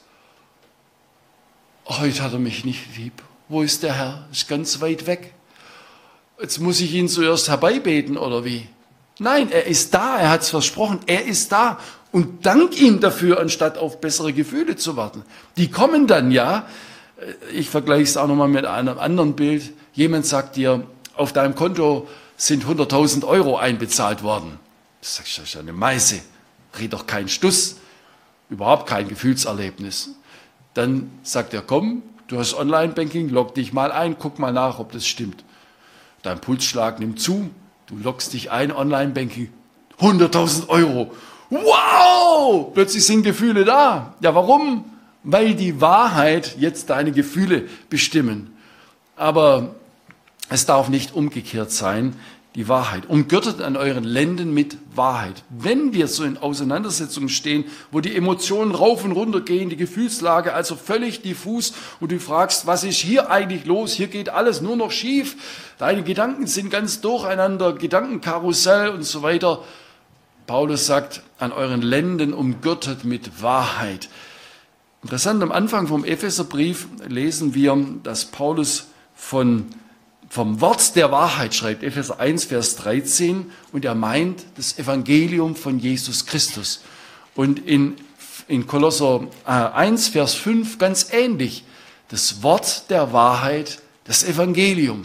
Speaker 1: heute hat er mich nicht lieb. Wo ist der Herr? Ist ganz weit weg. Jetzt muss ich ihn zuerst herbeibeten oder wie? Nein, er ist da, er hat es versprochen, er ist da. Und dank ihm dafür, anstatt auf bessere Gefühle zu warten. Die kommen dann, ja. Ich vergleiche es auch nochmal mit einem anderen Bild. Jemand sagt dir, auf deinem Konto sind 100.000 € einbezahlt worden. Das sagst du, das ist ja eine Meise, red doch keinen Stuss, überhaupt kein Gefühlserlebnis. Dann sagt er, komm, du hast Online-Banking, log dich mal ein, guck mal nach, ob das stimmt. Dein Pulsschlag nimmt zu, du loggst dich ein, Online-Banking, 100.000 Euro. Wow! Plötzlich sind Gefühle da. Ja, warum? Weil die Wahrheit jetzt deine Gefühle bestimmen. Aber es darf nicht umgekehrt sein, die Wahrheit. Umgürtet an euren Lenden mit Wahrheit. Wenn wir so in Auseinandersetzungen stehen, wo die Emotionen rauf und runter gehen, die Gefühlslage also völlig diffus und du fragst, was ist hier eigentlich los? Hier geht alles nur noch schief. Deine Gedanken sind ganz durcheinander, Gedankenkarussell und so weiter. Paulus sagt, an euren Lenden umgürtet mit Wahrheit. Interessant, am Anfang vom Epheserbrief lesen wir, dass Paulus vom Wort der Wahrheit schreibt, Epheser 1, Vers 13, und er meint das Evangelium von Jesus Christus. Und in Kolosser 1, Vers 5 ganz ähnlich, das Wort der Wahrheit, das Evangelium.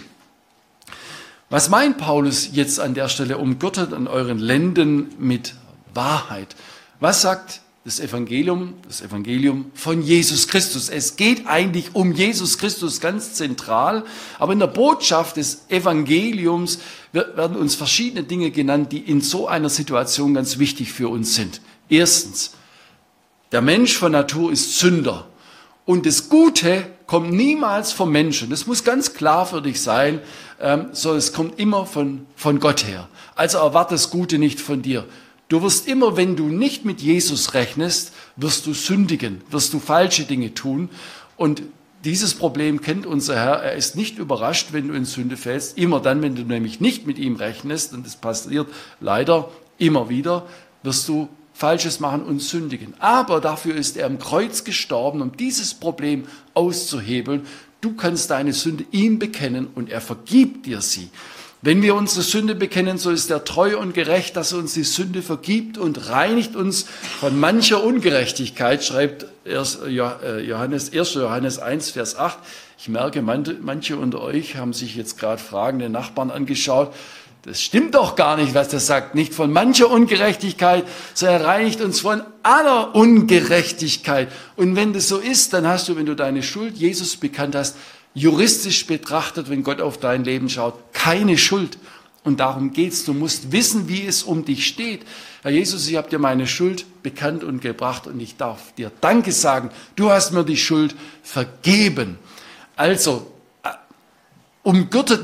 Speaker 1: Was meint Paulus jetzt an der Stelle, umgürtet an euren Lenden mit Wahrheit? Was sagt das Evangelium von Jesus Christus? Es geht eigentlich um Jesus Christus ganz zentral, aber in der Botschaft des Evangeliums werden uns verschiedene Dinge genannt, die in so einer Situation ganz wichtig für uns sind. Erstens, der Mensch von Natur ist Sünder und das Gute kommt niemals vom Menschen. Das muss ganz klar für dich sein, sondern es kommt immer von Gott her. Also erwarte das Gute nicht von dir. Du wirst immer, wenn du nicht mit Jesus rechnest, wirst du sündigen, wirst du falsche Dinge tun. Und dieses Problem kennt unser Herr. Er ist nicht überrascht, wenn du in Sünde fällst. Immer dann, wenn du nämlich nicht mit ihm rechnest, und das passiert leider immer wieder, wirst du Falsches machen und sündigen. Aber dafür ist er am Kreuz gestorben, um dieses Problem auszuhebeln. Du kannst deine Sünde ihm bekennen und er vergibt dir sie. Wenn wir unsere Sünde bekennen, so ist er treu und gerecht, dass er uns die Sünde vergibt und reinigt uns von mancher Ungerechtigkeit, schreibt 1. Johannes 1, Vers 8. Ich merke, manche unter euch haben sich jetzt gerade fragende Nachbarn angeschaut. Das stimmt doch gar nicht, was das sagt. Nicht von mancher Ungerechtigkeit, sondern er reinigt uns von aller Ungerechtigkeit. Und wenn das so ist, dann hast du, wenn du deine Schuld Jesus bekannt hast, juristisch betrachtet, wenn Gott auf dein Leben schaut, keine Schuld. Und darum geht's. Du musst wissen, wie es um dich steht. Herr Jesus, ich habe dir meine Schuld bekannt und gebracht und ich darf dir Danke sagen. Du hast mir die Schuld vergeben. Also, umgürtet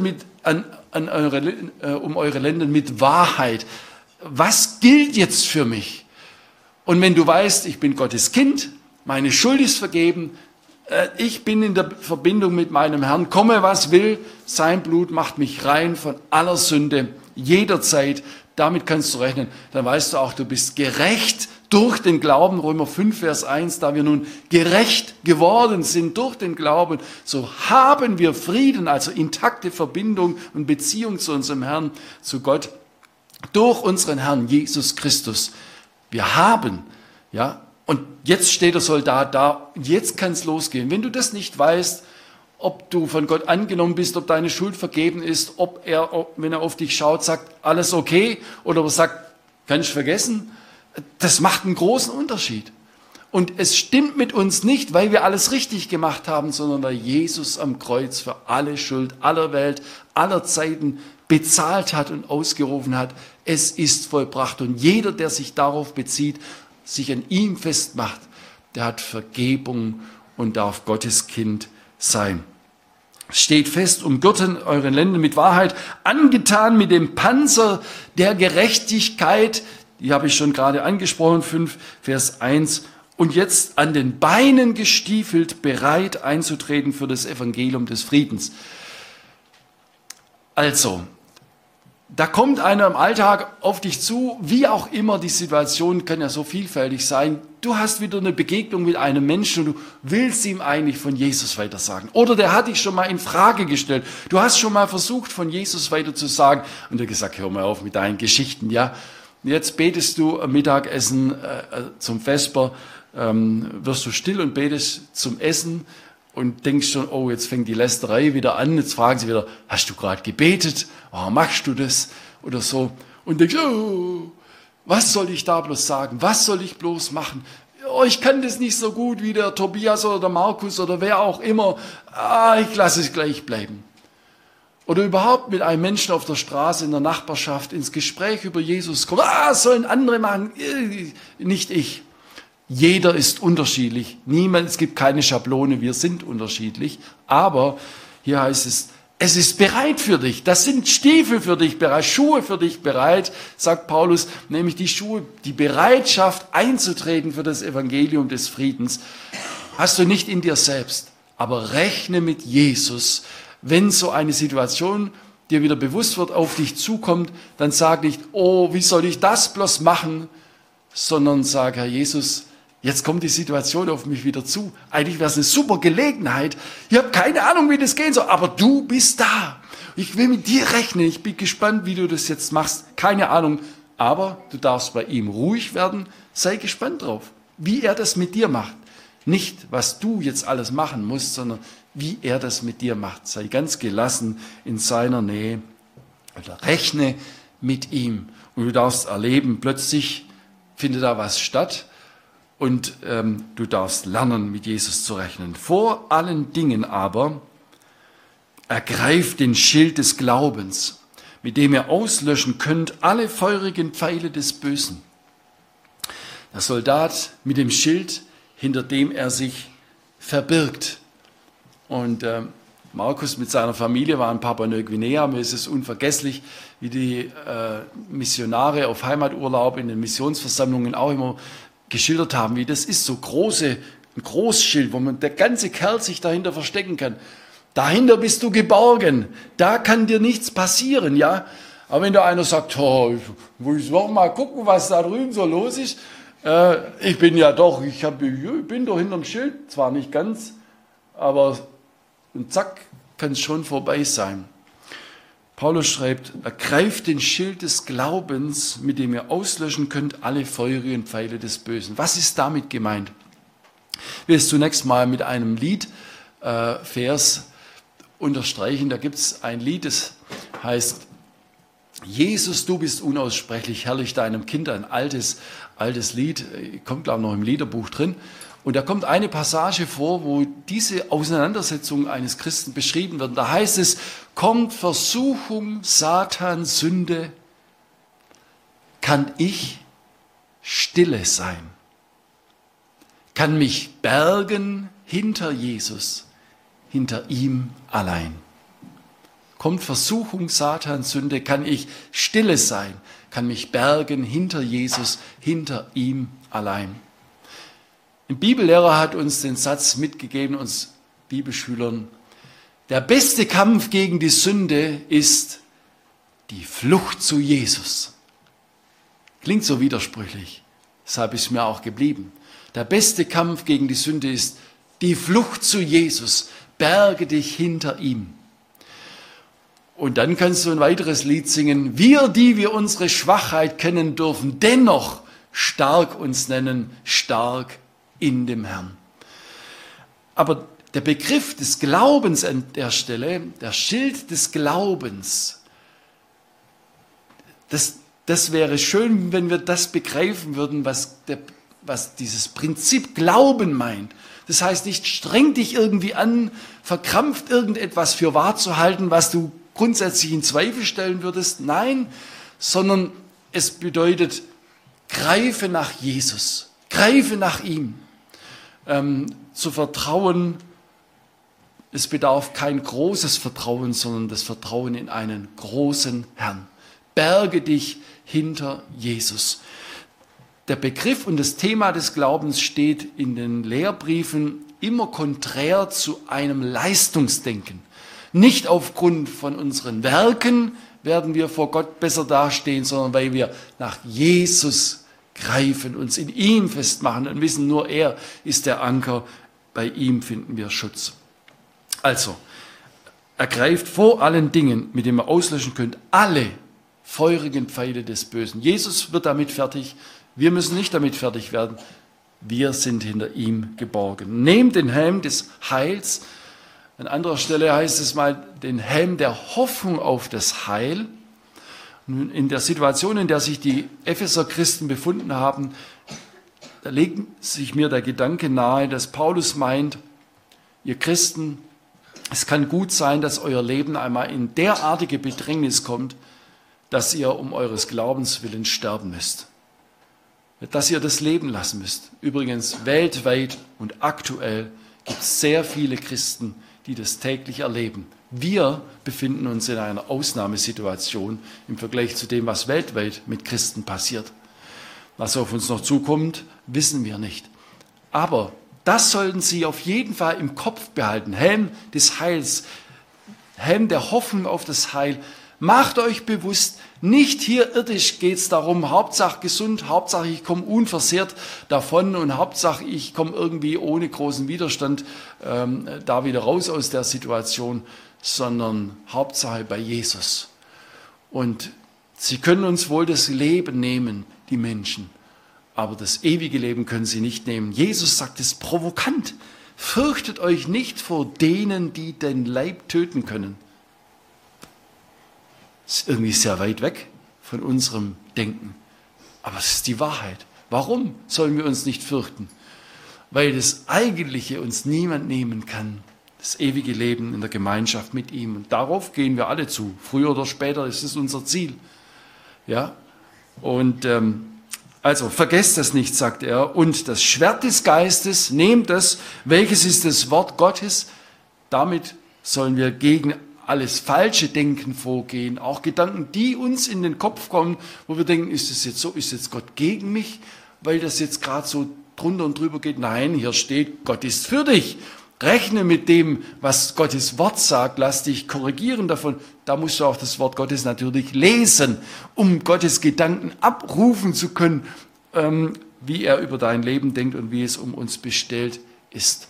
Speaker 1: um eure Lenden mit Wahrheit. Was gilt jetzt für mich? Und wenn du weißt, ich bin Gottes Kind, meine Schuld ist vergeben, ich bin in der Verbindung mit meinem Herrn, komme was will, sein Blut macht mich rein von aller Sünde, jederzeit, damit kannst du rechnen, dann weißt du auch, du bist gerecht durch den Glauben, Römer 5, Vers 1, da wir nun gerecht geworden sind durch den Glauben, so haben wir Frieden, also intakte Verbindung und Beziehung zu unserem Herrn, zu Gott, durch unseren Herrn Jesus Christus. Wir haben, ja, und jetzt steht der Soldat da, jetzt kann es losgehen. Wenn du das nicht weißt, ob du von Gott angenommen bist, ob deine Schuld vergeben ist, ob er, wenn er auf dich schaut, sagt, alles okay, oder ob er sagt, kannst du vergessen, das macht einen großen Unterschied. Und es stimmt mit uns nicht, weil wir alles richtig gemacht haben, sondern weil Jesus am Kreuz für alle Schuld aller Welt, aller Zeiten bezahlt hat und ausgerufen hat, es ist vollbracht. Und jeder, der sich darauf bezieht, sich an ihm festmacht, der hat Vergebung und darf Gottes Kind sein. Steht fest, umgürten euren Lenden mit Wahrheit, angetan mit dem Panzer der Gerechtigkeit, die habe ich schon gerade angesprochen, 5, Vers 1, und jetzt an den Beinen gestiefelt, bereit einzutreten für das Evangelium des Friedens. Also, da kommt einer im Alltag auf dich zu, wie auch immer, die Situation kann ja so vielfältig sein. Du hast wieder eine Begegnung mit einem Menschen und du willst ihm eigentlich von Jesus weitersagen. Oder der hat dich schon mal in Frage gestellt. Du hast schon mal versucht, von Jesus weiterzusagen und er hat gesagt, hör mal auf mit deinen Geschichten, ja. Jetzt betest du am Mittagessen zum Vesper, wirst du still und betest zum Essen und denkst schon, oh, jetzt fängt die Lästerei wieder an. Jetzt fragen sie wieder, hast du gerade gebetet? Oh, machst du das? Oder so. Und denkst, oh, Was soll ich da bloß sagen? Was soll ich bloß machen? Oh, ich kann das nicht so gut wie der Tobias oder der Markus oder wer auch immer. Ich lasse es gleich bleiben. Oder überhaupt mit einem Menschen auf der Straße, in der Nachbarschaft, ins Gespräch über Jesus kommen. Sollen andere machen, nicht ich. Jeder ist unterschiedlich. Es gibt keine Schablone, wir sind unterschiedlich. Aber hier heißt es ist bereit für dich. Das sind Stiefel für dich bereit, Schuhe für dich bereit, sagt Paulus, nämlich die Schuhe, die Bereitschaft einzutreten für das Evangelium des Friedens. Hast du nicht in dir selbst, aber rechne mit Jesus. Wenn so eine Situation dir wieder bewusst wird, auf dich zukommt, dann sag nicht, oh, wie soll ich das bloß machen, sondern sag, Herr Jesus, jetzt kommt die Situation auf mich wieder zu. Eigentlich wäre es eine super Gelegenheit. Ich habe keine Ahnung, wie das gehen soll, aber du bist da. Ich will mit dir rechnen. Ich bin gespannt, wie du das jetzt machst. Keine Ahnung, aber du darfst bei ihm ruhig werden. Sei gespannt drauf, wie er das mit dir macht. Nicht, was du jetzt alles machen musst, sondern wie er das mit dir macht. Sei ganz gelassen in seiner Nähe oder rechne mit ihm. Und du darfst erleben, plötzlich findet da was statt und du darfst lernen, mit Jesus zu rechnen. Vor allen Dingen aber ergreift den Schild des Glaubens, mit dem ihr auslöschen könnt alle feurigen Pfeile des Bösen. Der Soldat mit dem Schild, hinter dem er sich verbirgt. Und Markus mit seiner Familie war in Papua-Neuguinea. Mir ist es unvergesslich, wie die Missionare auf Heimaturlaub in den Missionsversammlungen auch immer geschildert haben, wie das ist, so ein Großschild, wo der ganze Kerl sich dahinter verstecken kann. Dahinter bist du geborgen, da kann dir nichts passieren, ja. Aber wenn da einer sagt, ich muss noch mal gucken, was da drüben so los ist, ich bin doch hinterm Schild, zwar nicht ganz, aber und zack, kann es schon vorbei sein. Paulus schreibt, ergreift den Schild des Glaubens, mit dem ihr auslöschen könnt alle feurigen Pfeile des Bösen. Was ist damit gemeint? Ich will es zunächst mal mit einem Liedvers unterstreichen. Da gibt es ein Lied, das heißt, Jesus, du bist unaussprechlich herrlich deinem Kind, ein altes Lied, kommt glaube ich noch im Liederbuch drin. Und da kommt eine Passage vor, wo diese Auseinandersetzung eines Christen beschrieben wird. Da heißt es, kommt Versuchung, Satan, Sünde, kann ich stille sein? Kann mich bergen hinter Jesus, hinter ihm allein? Kommt Versuchung, Satan, Sünde, kann ich stille sein? Kann mich bergen hinter Jesus, hinter ihm allein? Ein Bibellehrer hat uns den Satz mitgegeben, uns Bibelschülern, der beste Kampf gegen die Sünde ist die Flucht zu Jesus. Klingt so widersprüchlich, deshalb ist mir auch geblieben. Der beste Kampf gegen die Sünde ist die Flucht zu Jesus. Berge dich hinter ihm. Und dann kannst du ein weiteres Lied singen. Wir, die wir unsere Schwachheit kennen dürfen, dennoch stark uns nennen, stark in dem Herrn. Aber der Begriff des Glaubens an der Stelle, der Schild des Glaubens, das wäre schön, wenn wir das begreifen würden, was dieses Prinzip Glauben meint. Das heißt nicht, streng dich irgendwie an, verkrampft irgendetwas für wahr zu halten, was du grundsätzlich in Zweifel stellen würdest. Nein, sondern es bedeutet, greife nach Jesus, greife nach ihm. Zu vertrauen, es bedarf kein großes Vertrauen, sondern das Vertrauen in einen großen Herrn. Berge dich hinter Jesus. Der Begriff und das Thema des Glaubens steht in den Lehrbriefen immer konträr zu einem Leistungsdenken. Nicht aufgrund von unseren Werken werden wir vor Gott besser dastehen, sondern weil wir nach Jesus greifen, uns in ihm festmachen und wissen, nur er ist der Anker, bei ihm finden wir Schutz. Also, ergreift vor allen Dingen, mit dem ihr auslöschen könnt, alle feurigen Pfeile des Bösen. Jesus wird damit fertig, wir müssen nicht damit fertig werden, wir sind hinter ihm geborgen. Nehmt den Helm des Heils, an anderer Stelle heißt es mal, den Helm der Hoffnung auf das Heil. Nun, in der Situation, in der sich die Epheser-Christen befunden haben, da legt sich mir der Gedanke nahe, dass Paulus meint, ihr Christen, es kann gut sein, dass euer Leben einmal in derartige Bedrängnis kommt, dass ihr um eures Glaubens willen sterben müsst. Dass ihr das Leben lassen müsst. Übrigens, weltweit und aktuell gibt es sehr viele Christen, die das täglich erleben. Wir befinden uns in einer Ausnahmesituation im Vergleich zu dem, was weltweit mit Christen passiert. Was auf uns noch zukommt, wissen wir nicht. Aber das sollten Sie auf jeden Fall im Kopf behalten. Helm des Heils, Helm der Hoffnung auf das Heil. Macht euch bewusst, nicht hier irdisch geht es darum, Hauptsache gesund, Hauptsache ich komme unversehrt davon und Hauptsache ich komme irgendwie ohne großen Widerstand da wieder raus aus der Situation, sondern Hauptsache bei Jesus. Und sie können uns wohl das Leben nehmen, die Menschen, aber das ewige Leben können sie nicht nehmen. Jesus sagt es provokant, fürchtet euch nicht vor denen, die den Leib töten können. Das ist irgendwie sehr weit weg von unserem Denken, aber es ist die Wahrheit. Warum sollen wir uns nicht fürchten? Weil das Eigentliche uns niemand nehmen kann. Das ewige Leben in der Gemeinschaft mit ihm. Und darauf gehen wir alle zu. Früher oder später ist es unser Ziel. Ja? Und also vergesst das nicht, sagt er. Und das Schwert des Geistes, nehmt es. Welches ist das Wort Gottes? Damit sollen wir gegen alles falsche Denken vorgehen. Auch Gedanken, die uns in den Kopf kommen, wo wir denken, ist es jetzt so, ist jetzt Gott gegen mich, weil das jetzt gerade so drunter und drüber geht. Nein, hier steht, Gott ist für dich. Rechne mit dem, was Gottes Wort sagt. Lass dich korrigieren davon. Da musst du auch das Wort Gottes natürlich lesen, um Gottes Gedanken abrufen zu können, wie er über dein Leben denkt und wie es um uns bestellt ist.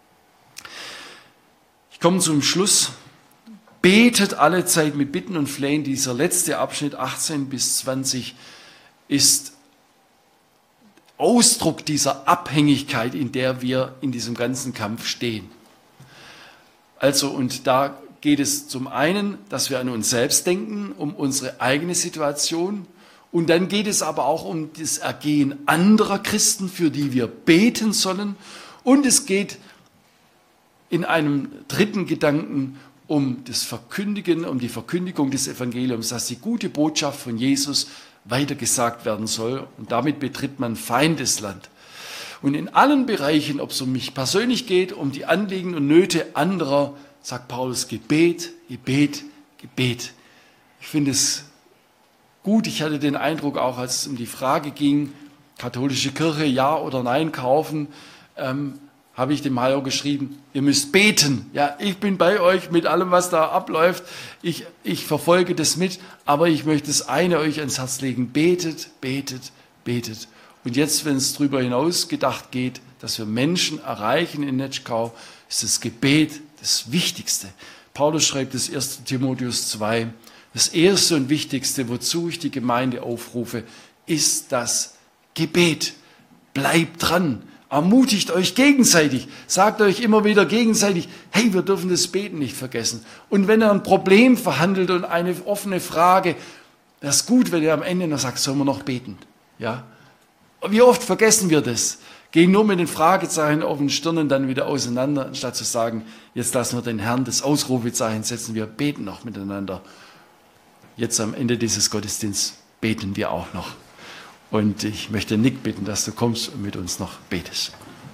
Speaker 1: Ich komme zum Schluss. Betet alle Zeit mit Bitten und Flehen. Dieser letzte Abschnitt, 18 bis 20, ist Ausdruck dieser Abhängigkeit, in der wir in diesem ganzen Kampf stehen. Also, und da geht es zum einen, dass wir an uns selbst denken, um unsere eigene Situation. Und dann geht es aber auch um das Ergehen anderer Christen, für die wir beten sollen. Und es geht in einem dritten Gedanken um das Verkündigen, um die Verkündigung des Evangeliums, dass die gute Botschaft von Jesus weitergesagt werden soll. Und damit betritt man Feindesland. Und in allen Bereichen, ob es um mich persönlich geht, um die Anliegen und Nöte anderer, sagt Paulus Gebet, Gebet, Gebet. Ich finde es gut. Ich hatte den Eindruck, auch als es um die Frage ging, katholische Kirche, ja oder nein kaufen, habe ich dem Hajo geschrieben, ihr müsst beten. Ja, ich bin bei euch mit allem, was da abläuft. Ich verfolge das mit, aber ich möchte das eine euch ans Herz legen. Betet, betet, betet. Und jetzt, wenn es darüber hinaus gedacht geht, dass wir Menschen erreichen in Netschkau, ist das Gebet das Wichtigste. Paulus schreibt das 1. Timotheus 2. Das Erste und Wichtigste, wozu ich die Gemeinde aufrufe, ist das Gebet. Bleibt dran. Ermutigt euch gegenseitig, sagt euch immer wieder gegenseitig, hey, wir dürfen das Beten nicht vergessen. Und wenn ihr ein Problem verhandelt und eine offene Frage, das ist gut, wenn ihr am Ende noch sagt, sollen wir noch beten? Ja? Wie oft vergessen wir das? Gehen nur mit den Fragezeichen auf den Stirnen dann wieder auseinander, anstatt zu sagen, jetzt lassen wir den Herrn das Ausrufezeichen setzen, wir beten noch miteinander. Jetzt am Ende dieses Gottesdienstes beten wir auch noch. Und ich möchte Nick bitten, dass du kommst und mit uns noch betest.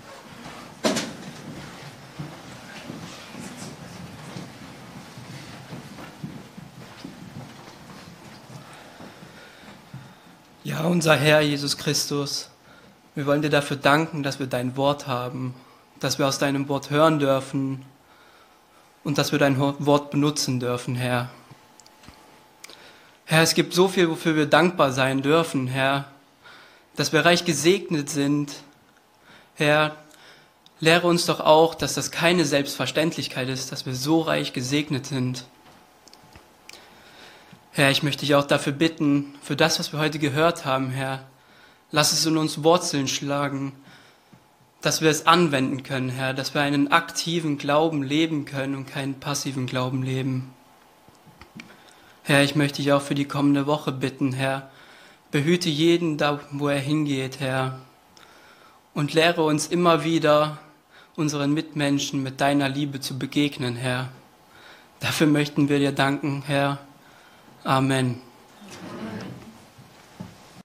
Speaker 2: Ja, unser Herr Jesus Christus, wir wollen dir dafür danken, dass wir dein Wort haben, dass wir aus deinem Wort hören dürfen und dass wir dein Wort benutzen dürfen, Herr. Herr, es gibt so viel, wofür wir dankbar sein dürfen, Herr, dass wir reich gesegnet sind. Herr, lehre uns doch auch, dass das keine Selbstverständlichkeit ist, dass wir so reich gesegnet sind. Herr, ich möchte dich auch dafür bitten, für das, was wir heute gehört haben, Herr, lass es in uns Wurzeln schlagen, dass wir es anwenden können, Herr, dass wir einen aktiven Glauben leben können und keinen passiven Glauben leben. Herr, ich möchte dich auch für die kommende Woche bitten, Herr. Behüte jeden da, wo er hingeht, Herr. Und lehre uns immer wieder, unseren Mitmenschen mit deiner Liebe zu begegnen, Herr. Dafür möchten wir dir danken, Herr. Amen.